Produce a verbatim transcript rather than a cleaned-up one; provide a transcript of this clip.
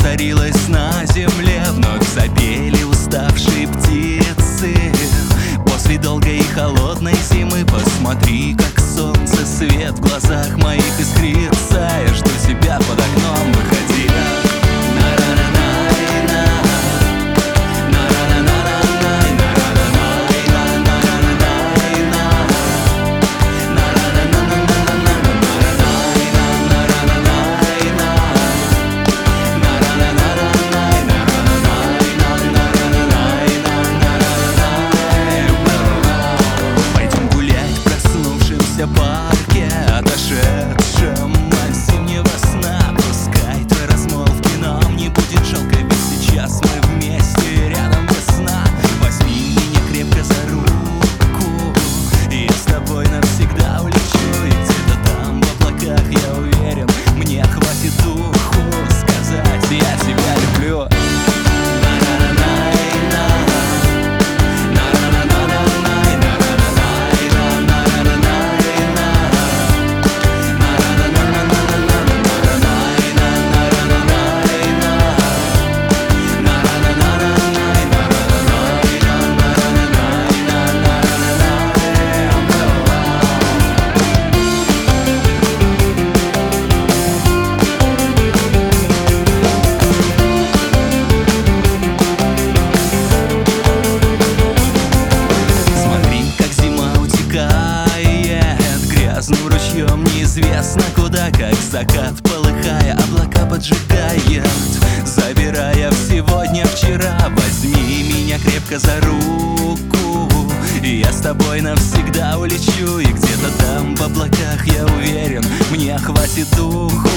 воцарилась на земле. Вновь запели уставшие птицы после долгой и холодной зимы. Посмотри, как солнце свет в глазах моих искрится. Я жду тебя под окном, выходи. Парке, отошедшем от зимнего сна. Пускай твои размолвки нам не будет жалко, ведь сейчас мы вместе, рядом весна. Возьми меня крепко за руку, и я с тобой навсегда улечу. И где-то там в облаках, я уверен, мне хватит духу сказать: я тебя люблю. Грязным ручьем неизвестно куда, как закат полыхая, облака поджигает, забирая в сегодня вчера. Возьми меня крепко за руку, и я с тобой навсегда улечу. И где-то там в облаках, я уверен, мне хватит духу